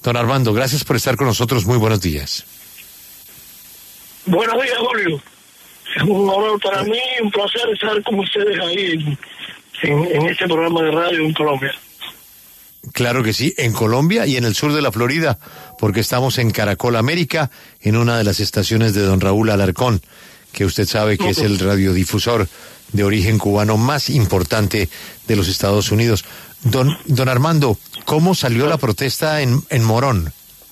Don Armando, gracias por estar con nosotros. Muy buenos días. Buenos días, Julio. Es un honor para mí, un placer estar con ustedes ahí en este programa de radio en Colombia. Claro que sí, en Colombia y en el sur de la Florida, porque estamos en Caracol América, en una de las estaciones de don Raúl Alarcón, que usted sabe que es el radiodifusor de origen cubano más importante de los Estados Unidos. Don Armando, ¿cómo salió la protesta en Morón?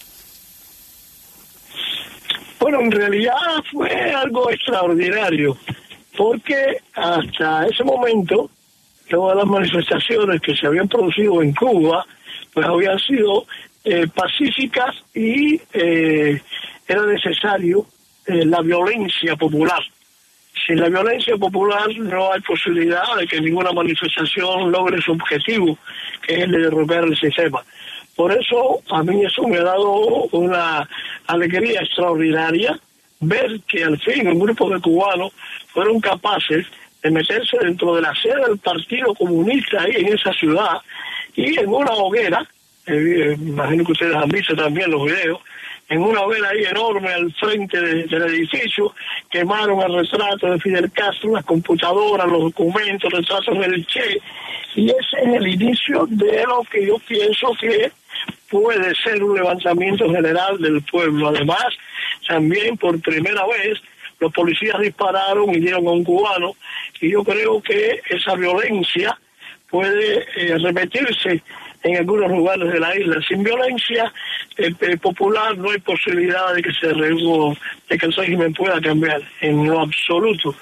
Bueno, en realidad fue algo extraordinario, porque hasta ese momento, todas las manifestaciones que se habían producido en Cuba, pues habían sido pacíficas y era necesario la violencia popular. Sin la violencia popular no hay posibilidad de que ninguna manifestación logre su objetivo, que es el de derrocar el sistema. Por eso, a mí eso me ha dado una alegría extraordinaria ver que al fin un grupo de cubanos fueron capaces de meterse dentro de la sede del Partido Comunista ahí en esa ciudad y en una hoguera, imagino que ustedes han visto también los videos, en una hoguera ahí enorme al frente del edificio, quemaron el retrato de Fidel Castro, las computadoras, los documentos, retratos del Che, y ese es el inicio de lo que yo pienso que puede ser un levantamiento general del pueblo. Además, también por primera vez los policías dispararon y dieron a un cubano, y yo creo que esa violencia puede repetirse en algunos lugares de la isla. Sin violencia popular no hay posibilidad de que de que el régimen pueda cambiar en lo absoluto.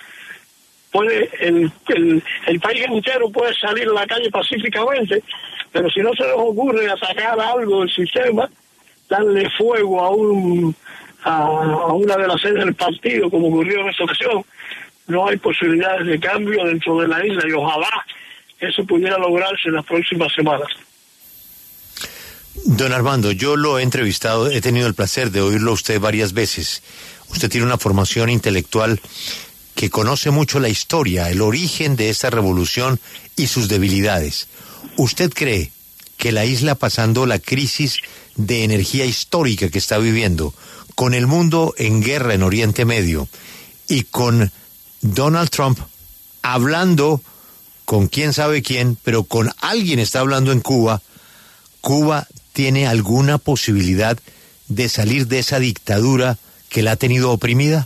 El país entero puede salir a la calle pacíficamente, pero si no se les ocurre atacar algo del sistema, darle fuego a una de las sedes del partido, como ocurrió en esta ocasión, no hay posibilidades de cambio dentro de la isla, y ojalá eso pudiera lograrse en las próximas semanas. Don Armando, yo lo he entrevistado, he tenido el placer de oírlo a usted varias veces. Usted tiene una formación intelectual que conoce mucho la historia, el origen de esta revolución y sus debilidades. ¿Usted cree que la isla, pasando la crisis de energía histórica que está viviendo, con el mundo en guerra en Oriente Medio y con Donald Trump hablando con quién sabe quién, pero con alguien está hablando en Cuba, Cuba tiene alguna posibilidad de salir de esa dictadura que la ha tenido oprimida?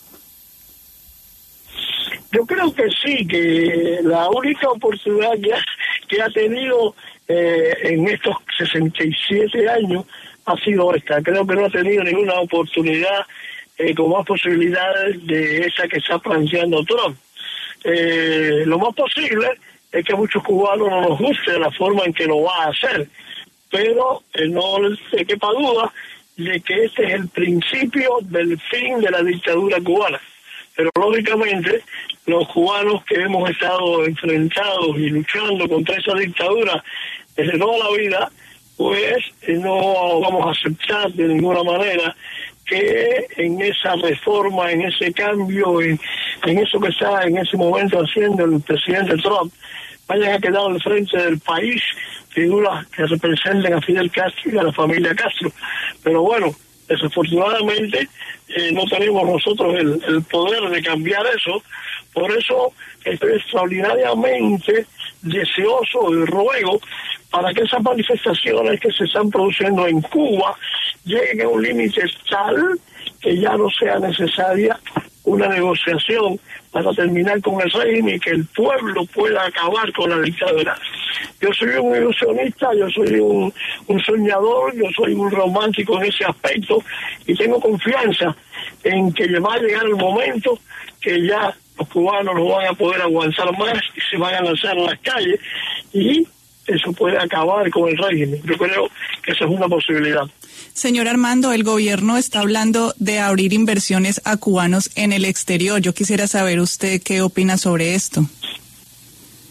Yo creo que sí, que la única oportunidad que ha tenido en estos 67 años ha sido esta. Creo que no ha tenido ninguna oportunidad con más posibilidades de esa que está planteando Trump. Lo más posible es que a muchos cubanos no nos guste la forma en que lo va a hacer, pero no se quepa duda de que este es el principio del fin de la dictadura cubana. Pero lógicamente los cubanos que hemos estado enfrentados y luchando contra esa dictadura desde toda la vida, pues no vamos a aceptar de ninguna manera que en esa reforma, en ese cambio, en eso que está en ese momento haciendo el presidente Trump, vayan a quedar al frente del país figuras que representen a Fidel Castro y a la familia Castro. Pero bueno, desafortunadamente no tenemos nosotros el poder de cambiar eso. Por eso estoy extraordinariamente deseoso y ruego para que esas manifestaciones que se están produciendo en Cuba lleguen a un límite tal que ya no sea necesaria una negociación para terminar con el régimen y que el pueblo pueda acabar con la dictadura. Yo soy un ilusionista, yo soy un soñador, yo soy un romántico en ese aspecto y tengo confianza en que va a llegar el momento que ya los cubanos no van a poder aguantar más y se van a lanzar a las calles y eso puede acabar con el régimen. Yo creo que esa es una posibilidad. Señor Armando, el gobierno está hablando de abrir inversiones a cubanos en el exterior. Yo quisiera saber usted qué opina sobre esto.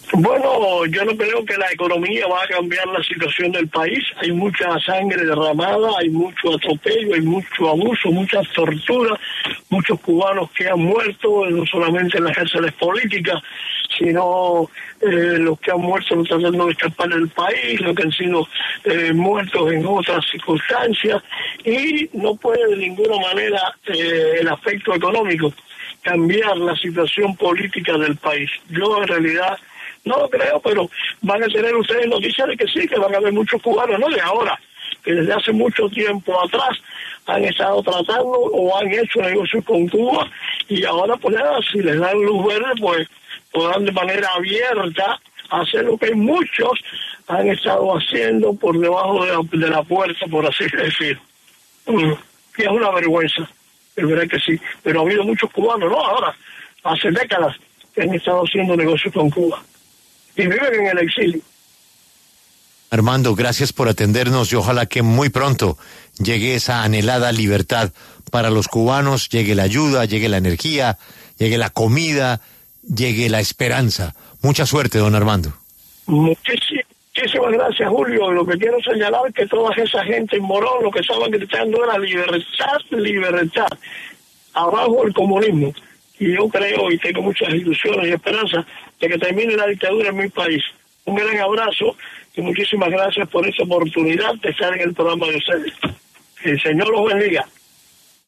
Bueno, yo no creo que la economía va a cambiar la situación del país. Hay mucha sangre derramada, hay mucho atropello, hay mucho abuso, mucha tortura, muchos cubanos que han muerto, no solamente en las cárceles políticas, sino los que han muerto tratando de escapar del país, los que han sido muertos en otras circunstancias, y no puede de ninguna manera el aspecto económico cambiar la situación política del país. Yo en realidad no lo creo, pero van a tener ustedes noticias de que sí, que van a haber muchos cubanos, no de ahora, que desde hace mucho tiempo atrás han estado tratando o han hecho negocios con Cuba, y ahora pues nada, si les dan luz verde, pues podrán de manera abierta hacer lo que muchos han estado haciendo por debajo de la puerta, por así decir. Y es una vergüenza, es verdad que sí, pero ha habido muchos cubanos, no ahora, hace décadas que han estado haciendo negocios con Cuba y viven en el exilio. Armando, gracias por atendernos y ojalá que muy pronto llegue esa anhelada libertad para los cubanos, llegue la ayuda, llegue la energía, llegue la comida, llegue la esperanza. Mucha suerte, don Armando. Muchísimas gracias, Julio. Lo que quiero señalar es que toda esa gente en Morón lo que estaban gritando era libertad, libertad. Abajo el comunismo. Y yo creo y tengo muchas ilusiones y esperanzas de que termine la dictadura en mi país. Un gran abrazo y muchísimas gracias por esta oportunidad de estar en el programa de ustedes. Que el Señor los bendiga.